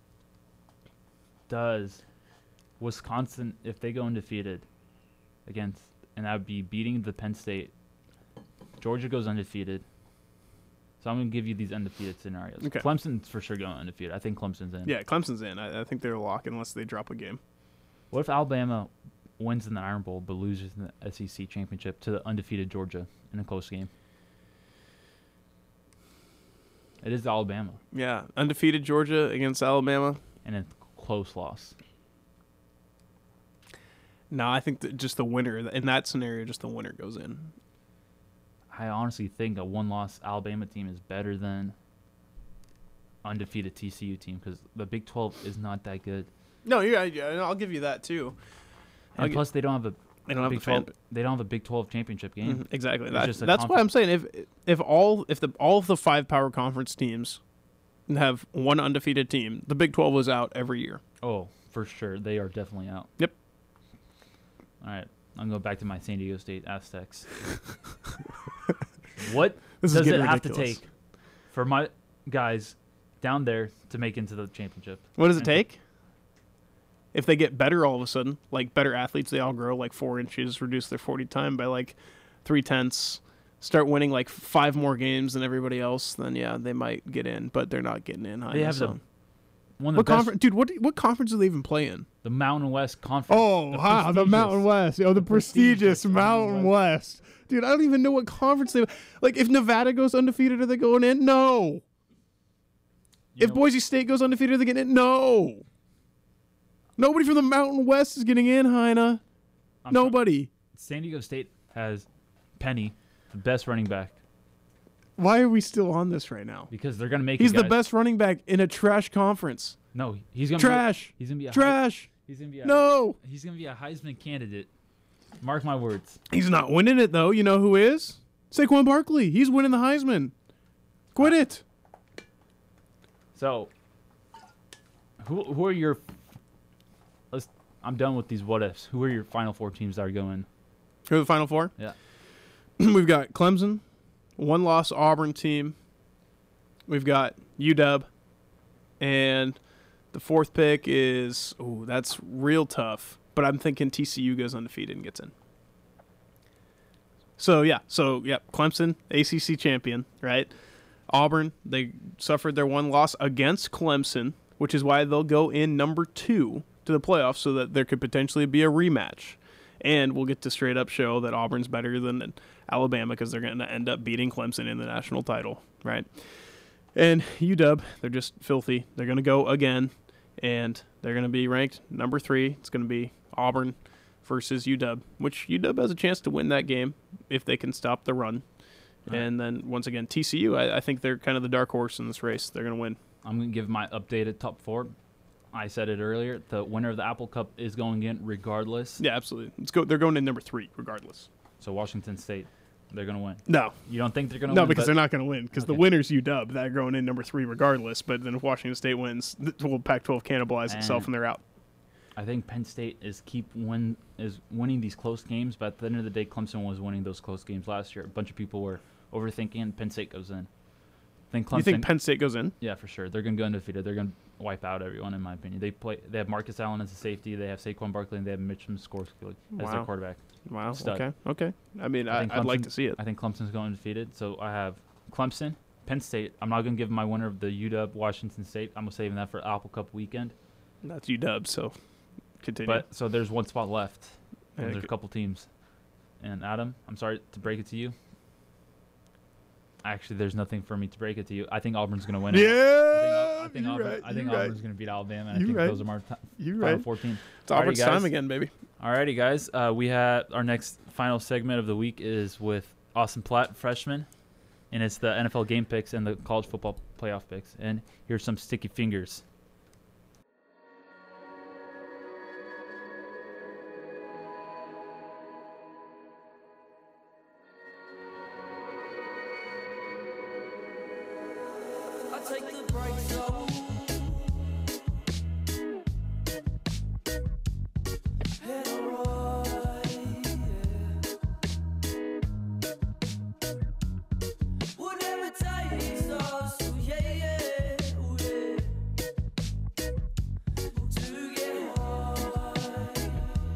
Does Wisconsin, if they go undefeated against, and that would be beating the Penn State, Georgia goes undefeated. So I'm going to give you these undefeated scenarios. Okay. Clemson's for sure going undefeated. I think Clemson's in. Yeah, Clemson's in. I, I think they're a lock unless they drop a game. What if Alabama wins in the Iron Bowl but loses in the S E C championship to the undefeated Georgia in a close game? It is Alabama, Yeah, undefeated Georgia against Alabama. and a close loss. No, I think that just the winner, in that scenario, just the winner goes in. I honestly think a one-loss Alabama team is better than undefeated T C U team because the Big twelve is not that good. No, yeah, yeah, I'll give you that too. I'll And gi- plus, they don't have a They don't have Big the fan. twelve. They don't have a Big twelve championship game. Mhm, exactly. It's That, just a that's why I'm saying if if all if the all of the five power conference teams have one undefeated team, the Big twelve was out every year. Oh, for sure, they are definitely out. Yep. All right, I'm going back to my San Diego State Aztecs. What This is does it getting have to ridiculous. take for my guys down there to make into the championship? What does it And- take? If they get better all of a sudden, like better athletes, they all grow like four inches, reduce their forty time by like three tenths, start winning like five more games than everybody else, then yeah, they might get in, but they're not getting in. I They know, have so. the one of What the best, conference, dude? What what conference do they even play in? the Mountain West Conference. Oh, The wow, the prestigious- Mountain West. Oh, the, the prestigious, prestigious Mountain Mountain West. Dude, I don't even know what conference they like. If Nevada goes undefeated, are they going in? No. You If know- Boise State goes undefeated, are they getting in? No. Nobody from the Mountain West is getting in, Heine. I'm try- Nobody. San Diego State has Penny, the best running back, Why are we still on this right now? because they're gonna make. He's you the guys- best running back in a trash conference. No, he's gonna Trash. Be, he's gonna be a Hei- Trash. he's gonna be a, No. He's gonna be a Heisman candidate. Mark my words. He's not winning it, though. You know who is? Saquon Barkley. He's winning the Heisman. Quit it. So, who who are your? Let's. I'm done with these what ifs. Who are your final four teams that are going? Who are the Final Four? Yeah. We've got Clemson, one loss Auburn team. We've got U W, and the fourth pick is oh, that's real tough. But I'm thinking T C U goes undefeated and gets in. So yeah, so yeah, Clemson, A C C champion, right? Auburn, they suffered their one loss against Clemson, which is why they'll go in number two to the playoffs, so that there could potentially be a rematch. And we'll get to straight up show that Auburn's better than Alabama because they're going to end up beating Clemson in the national title, right? And U W, they're just filthy. They're going to go again, and they're going to be ranked number three. It's going to be Auburn versus U W, which U W has a chance to win that game if they can stop the run. Right. And then, once again, T C U, I, I think they're kind of the dark horse in this race. They're going to win. I'm gonna give my updated top four. I said it earlier. The winner of the Apple Cup is going in regardless. Yeah, absolutely. Let's go. They're going in number three, regardless. So Washington State, they're gonna win. No. You don't think they're gonna No, win? because but- they're not going to win. Because the Okay. winner's U W. They're going in number three regardless. But then if Washington State wins, th- will Pac twelve cannibalize itself And- and they're out. I think Penn State is keep win is winning these close games, but at the end of the day, Clemson was winning those close games last year. A bunch of people were overthinking. Penn State goes in. I think Clemson. You think Penn State goes in? Yeah, for sure. They're gonna go undefeated. They're gonna wipe out everyone, in my opinion. They play. They have Marcus Allen as a safety. They have Saquon Barkley, and they have Mitch Skorsky as Wow. their quarterback. Wow. Stud. Okay. Okay. I mean, I I think I'd like Clemson- to see it. I think Clemson's going undefeated. So I have Clemson, Penn State. I'm not gonna give my winner of the U W Washington State. I'm saving that for Apple Cup weekend. That's U W. So continue. But so there's one spot left. And Yeah, there's a good. couple teams. And Adam, I'm sorry to break it to you. Actually, there's nothing for me to break it to you. I think Auburn's going to win. it. Yeah. I think, I think, you're Auburn, right, I think you're right. Auburn's going to beat Alabama. And I You're think right. those are my t- You're final right. fourteen. It's Auburn's Alrighty, time guys. again, baby. Alrighty, guys. Uh, we have our next final segment of the week is with Austin Platt, freshman. And it's the N F L game picks and the college football playoff picks. And here's some sticky fingers. I take the brakes off. Head alright, yeah. Whatever takes us, oh yeah, yeah, oh yeah. To get high.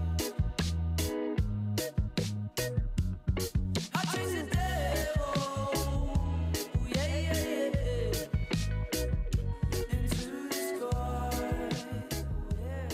I chase the devil, oh yeah, yeah, yeah. Into the sky, yeah.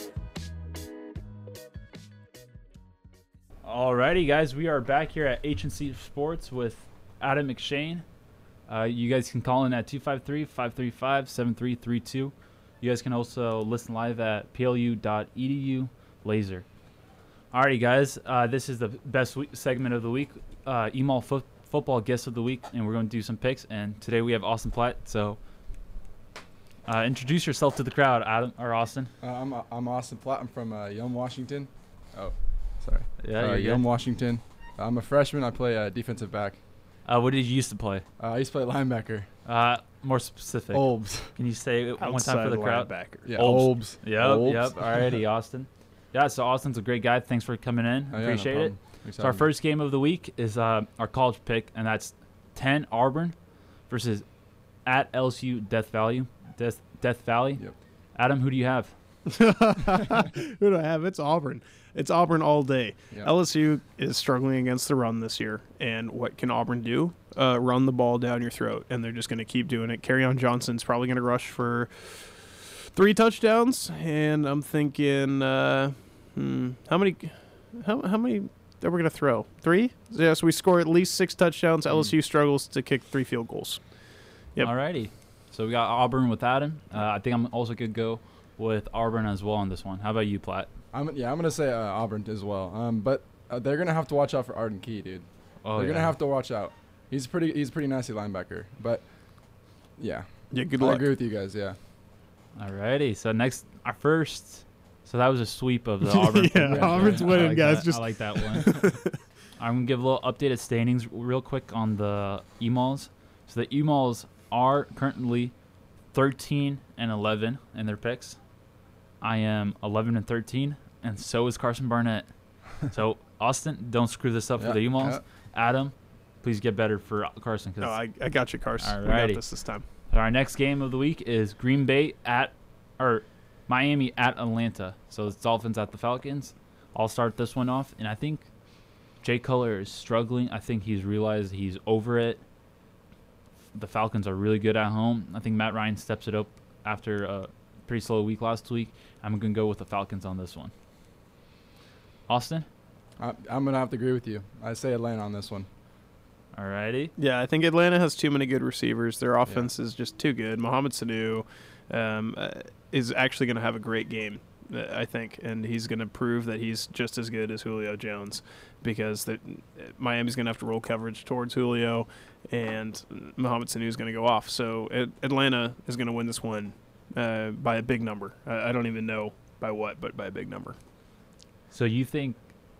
Alrighty, guys, we are back here at H and C Sports with Adam McShane. Uh, you guys can call in at two five three, five three five, seven three three two. You guys can also listen live at p l u dot e d u laser. Alrighty, guys, uh, this is the best week segment of the week, uh, E M A L fo- football guest of the week, and we're going to do some picks. And today we have Austin Platt. So uh, introduce yourself to the crowd, Adam or Austin. Uh, I'm I'm Austin Platt. I'm from uh, Yelm, Washington. Oh, sorry. Yeah, uh, you're Yelm, good. Washington. I'm a freshman. I play uh, defensive back. Uh, what did you used to play? Uh, I used to play linebacker. Uh, more specific. Olbs. Can you say it one time Outside for the crowd? linebacker. Yeah, Olbs. Olbs. Yep, Olbs. yep. Alrighty, Austin. Yeah, so Austin's a great guy. Thanks for coming in. Oh, yeah, no Appreciate it. problem. Thanks So for our having me. first game of the week is uh, our college pick, and that's ten Auburn versus at L S U Death Valley. Death, Death Valley. Yep. Adam, who do you have? Who do I have? It's Auburn. It's Auburn all day. Yeah. L S U is struggling against the run this year, and what can Auburn do? Uh, run the ball down your throat, and they're just going to keep doing it. Kerryon Johnson's probably going to rush for three touchdowns, and I'm thinking, uh, hmm, how many, how how many are we going to throw? Three? Yes, we score at least six touchdowns. L S U struggles to kick three field goals. Yep. Alrighty. So we got Auburn with Adam. Uh, I think I'm also going to go with Auburn as well on this one. How about you, Platt? I'm yeah, I'm gonna say uh, Auburn as well. Um, but uh, they're gonna have to watch out for Arden Key, dude. Oh, they're yeah. gonna have to watch out. He's pretty. He's a pretty nasty linebacker. But yeah, Yeah, good I luck. agree with you guys. Yeah. Alrighty. So next, our first. So that was a sweep of the Auburn. Yeah, Yeah, Auburn's I winning, like guys. that. Just I like that one. I'm gonna give a little updated standings real quick on the E M A Ls. So the E M A Ls are currently thirteen and eleven in their picks. I am eleven and thirteen, and so is Carson Barnett. So Austin, don't screw this up Yeah, for the E M A Ls. yeah. Adam, please get better for Carson. Cause no, I, I got you, Carson. We Alrighty. got this this time. our next game of the week is Green Bay at or Miami at Atlanta. So it's Dolphins at the Falcons. I'll start this one off, and I think Jay Cutler is struggling. I think he's realized he's over it. The Falcons are really good at home. I think Matt Ryan steps it up after a pretty slow week last week. I'm going to go with the Falcons on this one. Austin? I, I'm gonna have to agree with you. I say Atlanta on this one. Alrighty. Yeah, I think Atlanta has too many good receivers. Their offense is just too good. Mohamed Sanu um, uh, is actually going to have a great game, uh, I think, and he's going to prove that he's just as good as Julio Jones because the, Miami's going to have to roll coverage towards Julio, and Mohamed Sanu is going to go off. So uh, Atlanta is going to win this one uh, by a big number. I, I don't even know by what, but by a big number. So you think,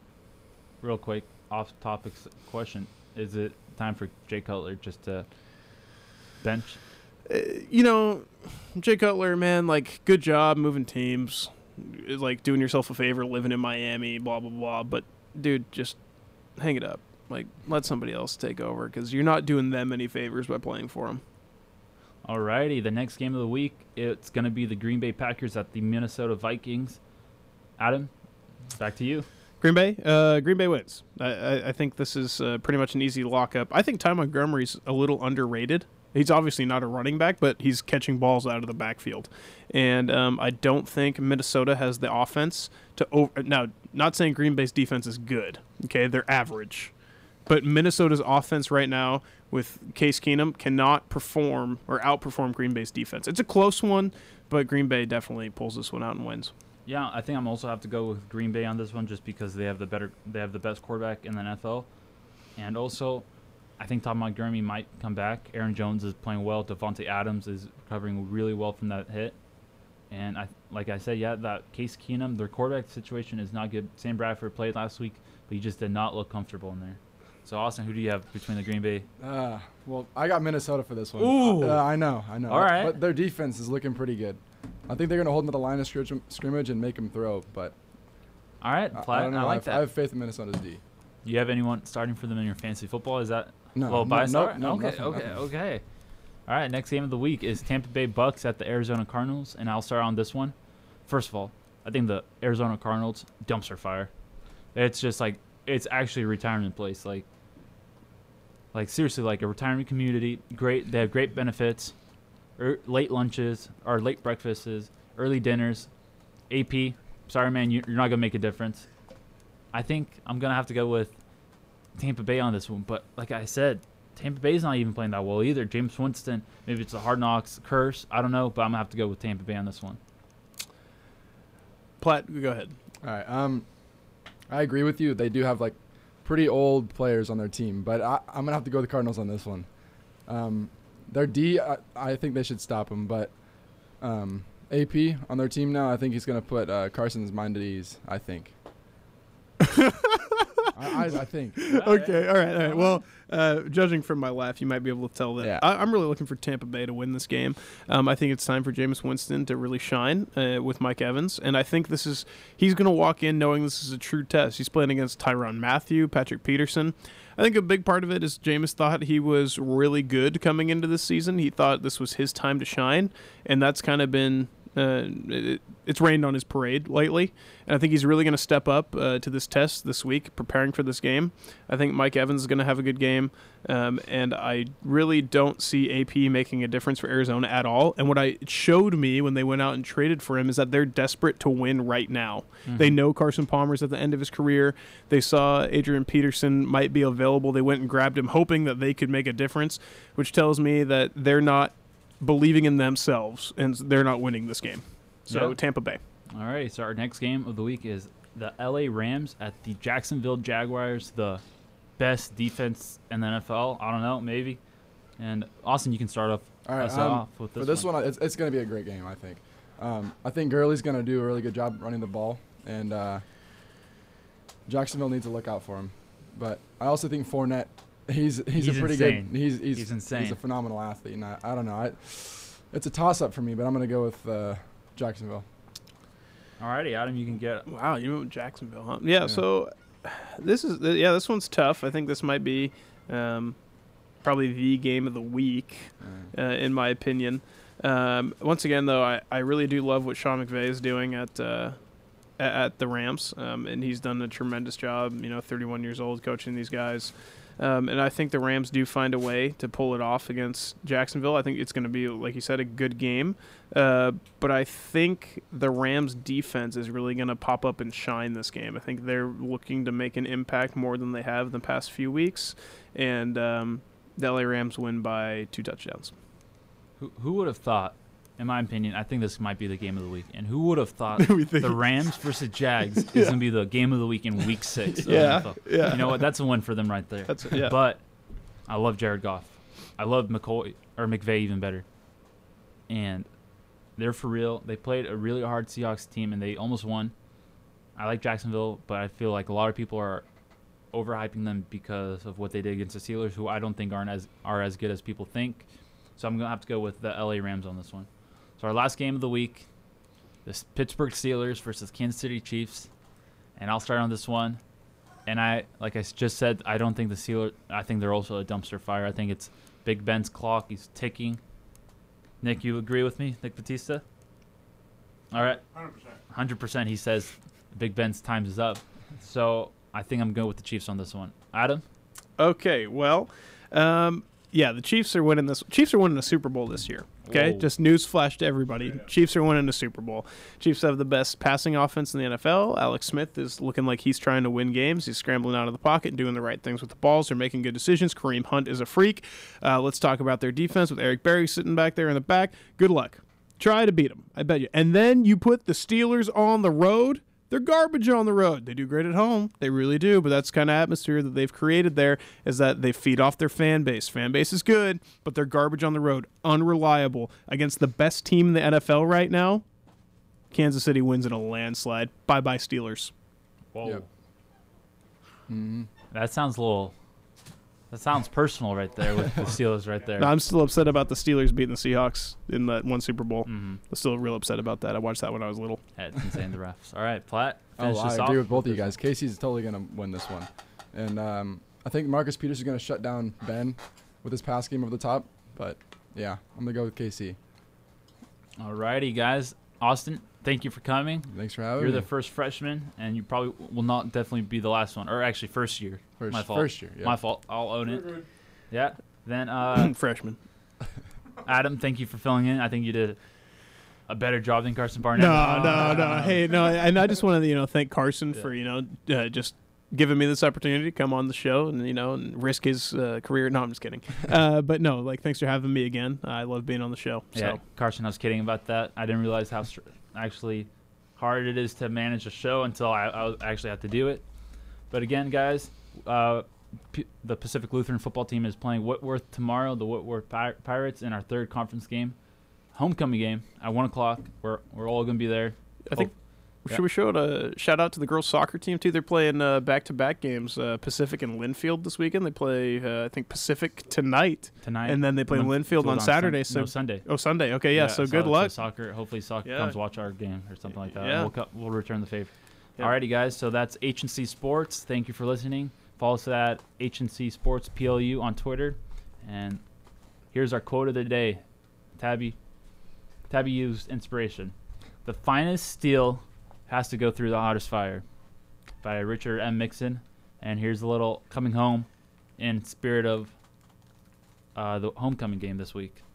real quick, off-topic s- question, is it time for Jay Cutler just to bench? Uh, you know, Jay Cutler, man, like, good job moving teams, like, doing yourself a favor, living in Miami, blah, blah, blah. But, dude, just hang it up. Like, let somebody else take over because you're not doing them any favors by playing for them. Alrighty, the next game of the week, it's going to be the Green Bay Packers at the Minnesota Vikings. Adam, back to you. Green Bay, uh, Green Bay wins. I, I, I think this is uh, pretty much an easy lockup. I think Ty Montgomery's a little underrated. He's obviously not a running back, but he's catching balls out of the backfield. And um, I don't think Minnesota has the offense to over. Now, not saying Green Bay's defense is good. Okay, they're average. But Minnesota's offense right now with Case Keenum cannot perform or outperform Green Bay's defense. It's a close one, but Green Bay definitely pulls this one out and wins. Yeah, I think I'm also have to go with Green Bay on this one just because they have the better, they have the best quarterback in the N F L, and also, I think Tom Montgomery might come back. Aaron Jones is playing well. Devontae Adams is recovering really well from that hit, and I, like I said, yeah, that Case Keenum, their quarterback situation is not good. Sam Bradford played last week, but he just did not look comfortable in there. So Austin, who do you have between the Green Bay? Uh, well, I got Minnesota for this one. Ooh. Uh, I know, I know. All right. But their defense is looking pretty good. I think they're going to hold them to the line of scrim- scrimmage and make them throw. But All right, I, Platt, I don't know. I I, like have, that. I have faith in Minnesota's D. You have anyone starting for them in your fantasy football? Is that No, a little no, biased? no, All right, no, okay, nothing, okay, nothing. okay. All right, next game of the week is Tampa Bay Bucks at the Arizona Cardinals, and I'll start on this one. First of all, I think the Arizona Cardinals dumpster fire. It's just like it's actually a retirement place. Like, like seriously, like a retirement community. Great, they have great benefits, er, late lunches or late breakfasts, early dinners. A P, sorry man, you, you're not gonna make a difference. I think I'm gonna have to go with Tampa Bay on this one, but like I said, Tampa Bay's not even playing that well either. James Winston, maybe it's a Hard Knocks curse, I don't know, but I'm gonna have to go with Tampa Bay on this one. Platt, go ahead. All right. Um, I agree with you. They do have like pretty old players on their team, but I, I'm gonna have to go with the Cardinals on this one. Um, their D, I, I think they should stop them, but um, A P on their team now, I think he's gonna put uh, Carson's mind at ease. I think. I, I, I think. Okay, all right, all right. Well, uh, judging from my laugh, you might be able to tell that Yeah. I, I'm really looking for Tampa Bay to win this game. Um, I think it's time for Jameis Winston to really shine uh, with Mike Evans, and I think this is he's going to walk in knowing this is a true test. He's playing against Tyrann Mathieu, Patrick Peterson. I think a big part of it is Jameis thought he was really good coming into this season. He thought this was his time to shine, and that's kind of been uh, it, it's rained on his parade lately. And I think he's really going to step up uh, to this test this week, preparing for this game. I think Mike Evans is going to have a good game, um, and I really don't see A P making a difference for Arizona at all. And what I it showed me when they went out and traded for him is that they're desperate to win right now. Mm-hmm. They know Carson Palmer's at the end of his career. They saw Adrian Peterson might be available. They went and grabbed him, hoping that they could make a difference, which tells me that they're not believing in themselves, and they're not winning this game. So Yeah. Tampa Bay. All right, so our next game of the week is the L A Rams at the Jacksonville Jaguars, the best defense in the N F L. I don't know, maybe. And Austin, you can start off All right, us um, off with this for this one. one, it's, it's going to be a great game, I think. Um, I think Gurley's going to do a really good job running the ball, and uh, Jacksonville needs to look out for him. But I also think Fournette, he's he's, He's a pretty insane. good. He's he's, He's insane. He's a phenomenal athlete, and I, I don't know. I, it's a toss-up for me, but I'm going to go with uh, Jacksonville. All righty, Adam, you can get. Wow, you went with Jacksonville, huh? Yeah, Yeah. so this is yeah, this one's tough. I think this might be um, probably the game of the week, uh, in my opinion. Um, once again, though, I, I really do love what Sean McVay is doing at uh, at, at the Rams, um, and he's done a tremendous job. You know, thirty-one years old, coaching these guys. Um, and I think the Rams do find a way to pull it off against Jacksonville. I think it's going to be, like you said, a good game. Uh, but I think the Rams' defense is really going to pop up and shine this game. I think they're looking to make an impact more than they have in the past few weeks. And um, the L A Rams win by two touchdowns. Who, who would have thought, in my opinion, I think this might be the game of the week. And who would have thought We think- the Rams versus Jags is going to be the game of the week in week six? of Yeah, N F L? yeah. You know what? That's a win for them right there. That's yeah. But I love Jared Goff. I love McCoy or McVay even better. And they're for real. They played a really hard Seahawks team and they almost won. I like Jacksonville, but I feel like a lot of people are overhyping them because of what they did against the Steelers, who I don't think aren't as are as good as people think. So I'm gonna have to go with the L A Rams on this one. So our last game of the week, the Pittsburgh Steelers versus Kansas City Chiefs, and I'll start on this one. And I, like I s- just said, I don't think the Steelers. I think they're also a dumpster fire. I think it's Big Ben's clock. He's ticking. Nick, you agree with me, Nick Batista? All right. one hundred percent. one hundred percent. He says Big Ben's time is up. So I think I'm going with the Chiefs on this one. Adam? Okay, well, um, yeah, the Chiefs are winning this. Chiefs are winning a Super Bowl this year. Okay, Whoa. just news flash to everybody. Chiefs are winning a Super Bowl. Chiefs have the best passing offense in the N F L. Alex Smith is looking like he's trying to win games. He's scrambling out of the pocket and doing the right things with the balls. They're making good decisions. Kareem Hunt is a freak. Uh, let's talk about their defense with Eric Berry sitting back there in the back. Good luck. Try to beat them, I bet you. And then you put the Steelers on the road. They're garbage on the road. They do great at home. They really do. But that's the kind of atmosphere that they've created there is that they feed off their fan base. Fan base is good, but they're garbage on the road. Unreliable. Against the best team in the N F L right now, Kansas City wins in a landslide. Bye-bye, Steelers. Whoa. Yep. Mm-hmm. That sounds a little. That sounds personal right there with the Steelers right there. No, I'm still upset about the Steelers beating the Seahawks in that one Super Bowl. Mm-hmm. I'm still real upset about that. I watched that when I was little. Yeah, it's insane, the refs. All right, Platt. Oh, Finish I this agree off. with both of you guys. Casey's totally going to win this one. And um, I think Marcus Peters is going to shut down Ben with his pass game over the top. But, yeah, I'm going to go with K C. All righty, guys. Austin, thank you for coming. Thanks for having You're me. the first freshman, and you probably will not definitely be the last one. Or actually, first year. First, My fault. first year. Yeah. My fault. I'll own it. Yeah. Then, uh, Freshman. Adam, thank you for filling in. I think you did a better job than Carson Barnett. No, no, no. Hey, no, and I just want to, you know, thank Carson Yeah. for, you know, uh, just giving me this opportunity to come on the show and, you know, and risk his uh, career. No, I'm just kidding. Uh, but no, like, thanks for having me again. I love being on the show. Yeah, So, Carson, I was kidding about that. I didn't realize how str- actually hard it is to manage a show until I, I was- actually had to do it. But again, guys, uh, P- the Pacific Lutheran football team is playing Whitworth tomorrow, the Whitworth Pir- Pirates, in our third conference game. Homecoming game at one o'clock. We're, we're all going to be there. I think, Yeah. should we show a shout out to the girls' soccer team, too? They're playing uh, back-to-back games, uh, Pacific and Linfield this weekend. They play, uh, I think, Pacific tonight, Tonight. and then they play Lin- Linfield Field on Saturday. Sun- no, So, Sunday. oh, Sunday. Okay, yeah, so good so- luck. So soccer, hopefully soccer Yeah. comes watch our game or something like that. Yeah. We'll, co- we'll return the favor. Yeah. Alrighty, guys. So that's H and C Sports. Thank you for listening. Follow us at H and C Sports P L U on Twitter. And here's our quote of the day. Tabby, Tabby used inspiration. The finest steel has to go through the hottest fire, by Richard M. Mixon. And here's a little coming home in spirit of uh, the homecoming game this week.